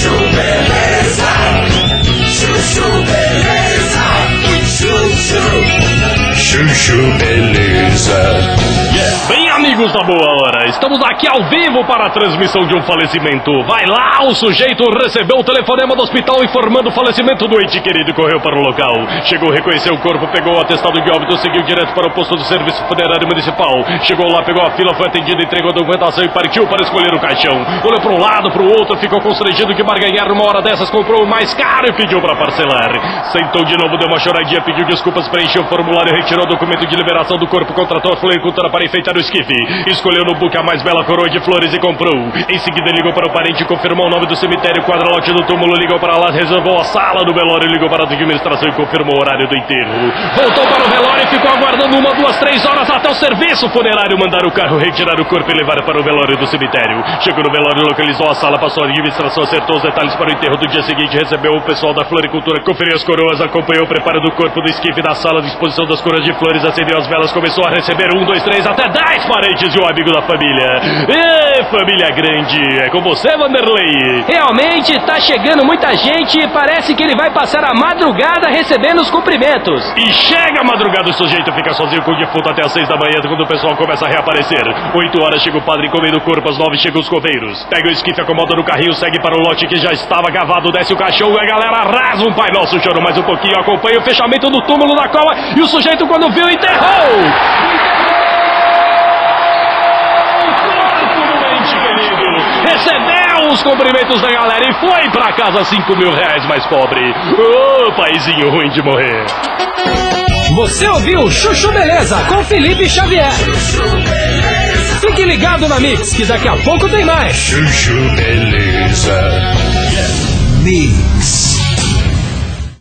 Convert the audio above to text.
Chuchu Beleza, Chuchu Beleza, Chuchu Beleza. Bem, amigos da boa hora, estamos aqui ao vivo para a transmissão de um falecimento. Vai lá, o sujeito recebeu o telefonema do hospital informando o falecimento do ente querido e correu para o local. Chegou, reconheceu o corpo, pegou o atestado de óbito, seguiu direto para o posto do serviço funerário municipal. Chegou lá, pegou a fila, foi atendido, entregou a documentação e partiu para escolher o caixão. Olhou para um lado, para o outro, ficou constrangido que barganhar numa hora dessas, comprou o mais caro e pediu para parcelar. Sentou de novo, deu uma choradinha, pediu desculpas, preencheu o formulário, retirou o documento de liberação do corpo, contratou a floricultura para enfeitar o esquife. Escolheu no book a mais bela coroa de flores e comprou. Em seguida ligou para o parente, confirmou o nome do cemitério, quadra-lote do túmulo, ligou para lá, reservou a sala do velório, ligou para a administração e confirmou o horário do enterro. Voltou para o velório e ficou aguardando 1, 2, 3 horas até o serviço funerário mandar o carro retirar o corpo e levar para o velório do cemitério. Chegou no velório, localizou a sala, passou a administração, acertou os detalhes para o enterro do dia seguinte, recebeu o pessoal da floricultura, conferiu as coroas, acompanhou o preparo do corpo do esquife da sala, disposição das coroas de flores, acendeu as velas, começou a receber 1, 2, 3, até 10 parentes e um amigo da família. Ê, família grande, é com você, Vanderlei? Realmente tá chegando muita gente e parece que ele vai passar a madrugada recebendo os cumprimentos. E chega a madrugada, o sujeito fica sozinho com o defunto até às 6 da manhã, quando o pessoal começa a reaparecer. 8 horas chega o padre encomenda o corpo, às 9 chegam os coveiros. Pega o esquife, acomoda no carrinho, segue para o lote que já estava cavado, desce o caixão e a galera arrasa um Pai Nosso, chorou mais um pouquinho, acompanha o fechamento do túmulo da cova e o sujeito quando viu enterrou! Recebeu os cumprimentos da galera e foi pra casa 5 mil reais mais pobre. Ô, paizinho ruim de morrer. Você ouviu Chuchu Beleza com Felipe Xavier. Fique ligado na Mix, que daqui a pouco tem mais. Chuchu Beleza. Mix.